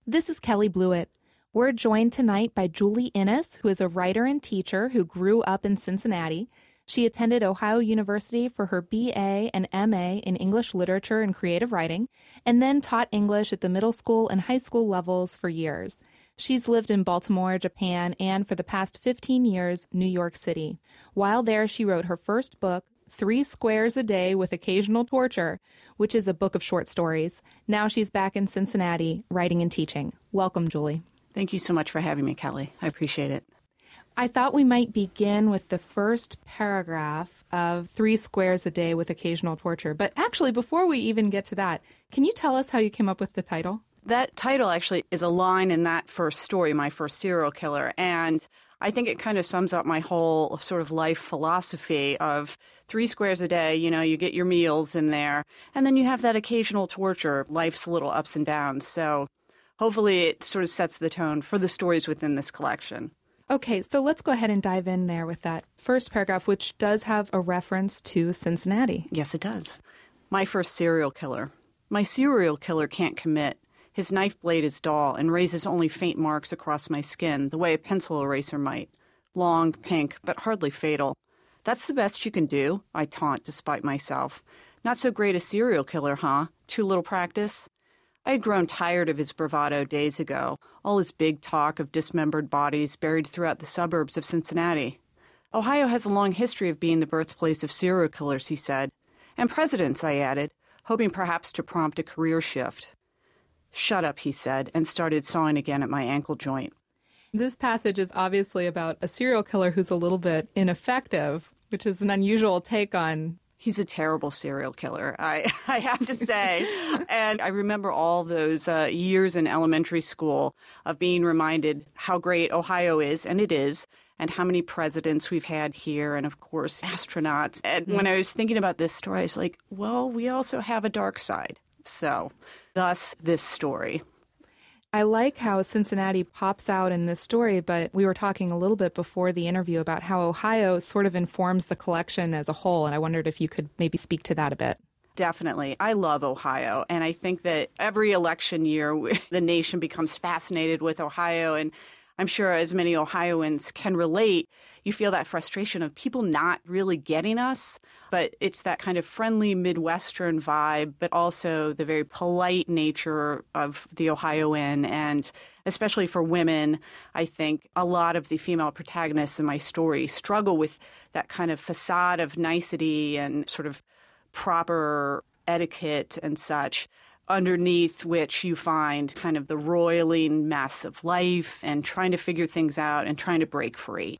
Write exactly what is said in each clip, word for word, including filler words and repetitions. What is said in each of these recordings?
This is Kelly Blewett. We're joined tonight by Julie Innes, who is a writer and teacher who grew up in Cincinnati. She attended Ohio University for her B A and M A in English Literature and Creative Writing, and then taught English at the middle school and high school levels for years. She's lived in Baltimore, Japan, and for the past fifteen years, New York City. While there, she wrote her first book, Three Squares a Day with Occasional Torture, which is a book of short stories. Now she's back in Cincinnati, writing and teaching. Welcome, Julie. Thank you so much for having me, Kelly. I appreciate it. I thought we might begin with the first paragraph of Three Squares a Day with Occasional Torture. But actually, before we even get to that, can you tell us how you came up with the title? That title actually is a line in that first story, My First Serial Killer, and I think it kind of sums up my whole sort of life philosophy of three squares a day. You know, you get your meals in there, and then you have that occasional torture, life's little ups and downs. So hopefully it sort of sets the tone for the stories within this collection. Okay, so let's go ahead and dive in there with that first paragraph, which does have a reference to Cincinnati. Yes, it does. My first serial killer. My serial killer can't commit. His knife blade is dull and raises only faint marks across my skin, the way a pencil eraser might. Long, pink, but hardly fatal. That's the best you can do, I taunt despite myself. Not so great a serial killer, huh? Too little practice? I had grown tired of his bravado days ago, all his big talk of dismembered bodies buried throughout the suburbs of Cincinnati. Ohio has a long history of being the birthplace of serial killers, he said. And presidents, I added, hoping perhaps to prompt a career shift. Shut up, he said, and started sawing again at my ankle joint. This passage is obviously about a serial killer who's a little bit ineffective, which is an unusual take on... He's a terrible serial killer, I, I have to say. And I remember all those uh, years in elementary school of being reminded how great Ohio is, and it is, and how many presidents we've had here, and of course, astronauts. And mm. when I was thinking about this story, I was like, well, we also have a dark side. So, thus, this story. I like how Cincinnati pops out in this story, but we were talking a little bit before the interview about how Ohio sort of informs the collection as a whole, and I wondered if you could maybe speak to that a bit. Definitely. I love Ohio, and I think that every election year, the nation becomes fascinated with Ohio, and I'm sure as many Ohioans can relate, you feel that frustration of people not really getting us, but it's that kind of friendly Midwestern vibe, but also the very polite nature of the Ohioan. And especially for women, I think a lot of the female protagonists in my story struggle with that kind of facade of nicety and sort of proper etiquette and such, underneath which you find kind of the roiling mess of life and trying to figure things out and trying to break free.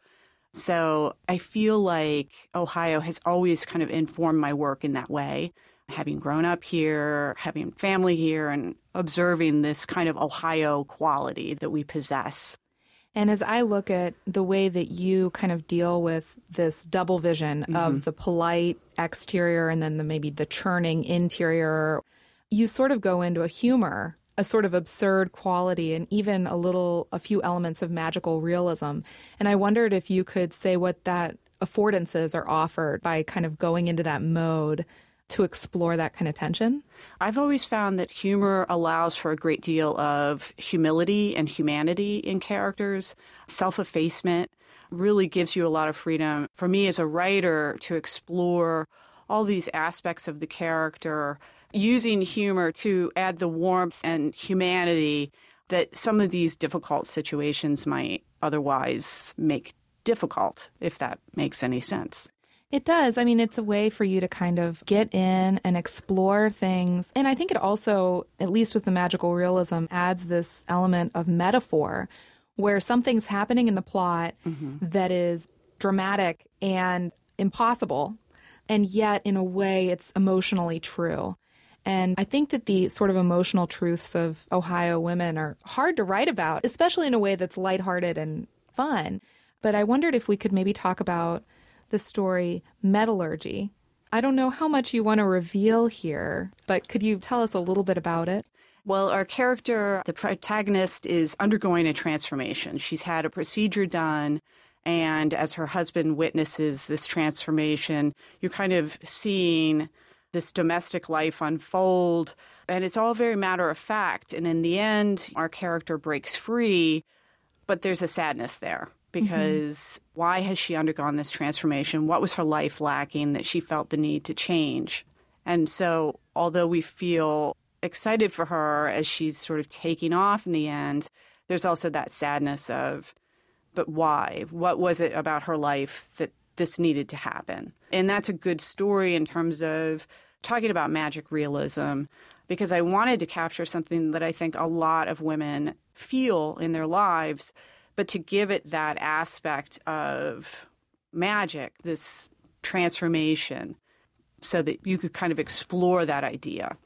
So I feel like Ohio has always kind of informed my work in that way, having grown up here, having family here, and observing this kind of Ohio quality that we possess. And as I look at the way that you kind of deal with this double vision mm-hmm. of the polite exterior and then the maybe the churning interior, you sort of go into a humor, a sort of absurd quality, and even a little, a few elements of magical realism. And I wondered if you could say what that affordances are offered by kind of going into that mode to explore that kind of tension. I've always found that humor allows for a great deal of humility and humanity in characters. Self-effacement really gives you a lot of freedom. For me as a writer to explore all these aspects of the character, using humor to add the warmth and humanity that some of these difficult situations might otherwise make difficult, if that makes any sense. It does. I mean, it's a way for you to kind of get in and explore things. And I think it also, at least with the magical realism, adds this element of metaphor where something's happening in the plot mm-hmm. that is dramatic and impossible, and yet in a way it's emotionally true. And I think that the sort of emotional truths of Ohio women are hard to write about, especially in a way that's lighthearted and fun. But I wondered if we could maybe talk about the story Metallurgy. I don't know how much you want to reveal here, but could you tell us a little bit about it? Well, our character, the protagonist, is undergoing a transformation. She's had a procedure done, and as her husband witnesses this transformation, you're kind of seeing this domestic life unfold And it's all very matter of fact. And in the end, our character breaks free, but there's a sadness there because mm-hmm. why has she undergone this transformation? What was her life lacking that she felt the need to change? And so although we feel excited for her as she's sort of taking off in the end, there's also that sadness of, but why? What was it about her life that this needed to happen? And that's a good story in terms of talking about magic realism, because I wanted to capture something that I think a lot of women feel in their lives, but to give it that aspect of magic, this transformation, so that you could kind of explore that idea.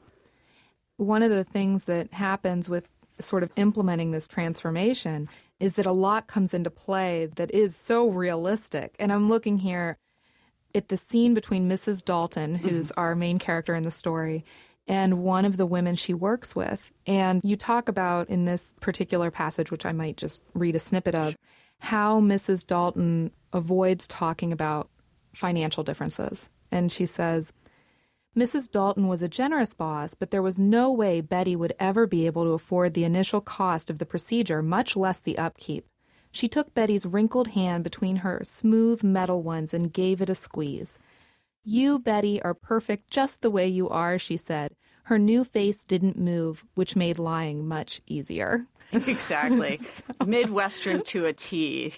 One of the things that happens with sort of implementing this transformation is that a lot comes into play that is so realistic. And I'm looking here at the scene between Missus Dalton, who's mm-hmm. our main character in the story, and one of the women she works with. And you talk about in this particular passage, which I might just read a snippet of, how Missus Dalton avoids talking about financial differences. And she says, Missus Dalton was a generous boss, but there was no way Betty would ever be able to afford the initial cost of the procedure, much less the upkeep. She took Betty's wrinkled hand between her smooth metal ones and gave it a squeeze. You, Betty, are perfect just the way you are, she said. Her new face didn't move, which made lying much easier. Exactly. so, Midwestern to a T.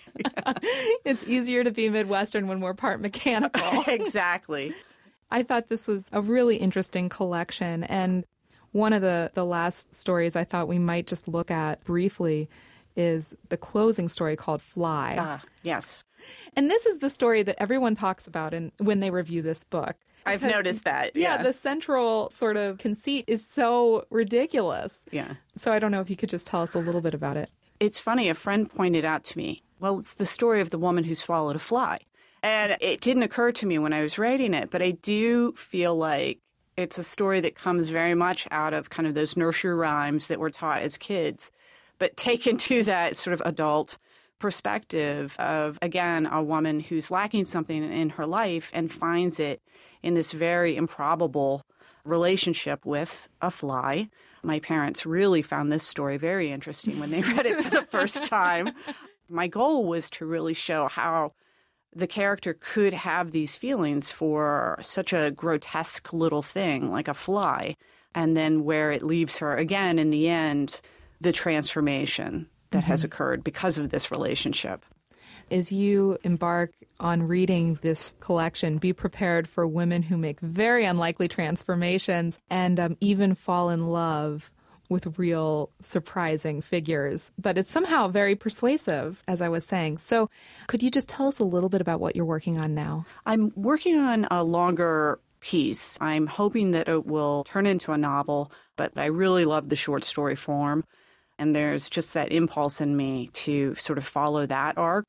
It's easier to be Midwestern when we're part mechanical. Exactly. I thought this was a really interesting collection. And one of the, the last stories I thought we might just look at briefly is the closing story called Fly. Ah, yes. And this is the story that everyone talks about in, when they review this book. I've noticed that, yeah. Yeah, the central sort of conceit is so ridiculous. Yeah. So I don't know if you could just tell us a little bit about it. It's funny, a friend pointed out to me, well, it's the story of the woman who swallowed a fly. And it didn't occur to me when I was writing it, but I do feel like it's a story that comes very much out of kind of those nursery rhymes that we're taught as kids, but taken to that sort of adult perspective of, again, a woman who's lacking something in her life and finds it in this very improbable relationship with a fly. My parents really found this story very interesting when they read it for the first time. My goal was to really show how the character could have these feelings for such a grotesque little thing like a fly, and then where it leaves her, again, in the end, the transformation that mm-hmm. has occurred because of this relationship. As you embark on reading this collection, be prepared for women who make very unlikely transformations and um, even fall in love with real surprising figures. But it's somehow very persuasive, as I was saying. So could you just tell us a little bit about what you're working on now? I'm working on a longer piece. I'm hoping that it will turn into a novel, but I really love the short story form. And there's just that impulse in me to sort of follow that arc.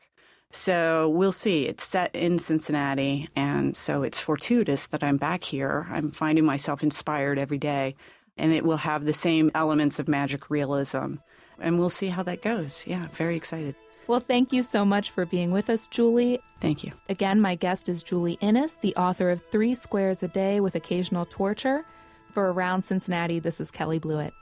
So we'll see. It's set in Cincinnati, and so it's fortuitous that I'm back here. I'm finding myself inspired every day, and it will have the same elements of magic realism. And we'll see how that goes. Yeah, very excited. Well, thank you so much for being with us, Julie. Thank you. Again, my guest is Julie Innes, the author of Three Squares a Day with Occasional Torture. For Around Cincinnati, this is Kelly Blewett.